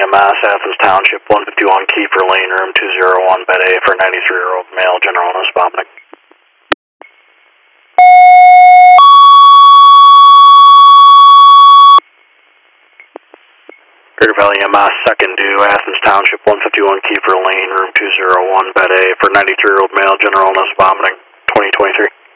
EMS, Athens Township, 151 Keeper Lane, room 201, bed A for 93-year-old male, general illness, vomiting. Greater Valley EMS, second due, Athens Township, 151 Keeper Lane, room 201, bed A for 93-year-old male, general illness, vomiting, 2023.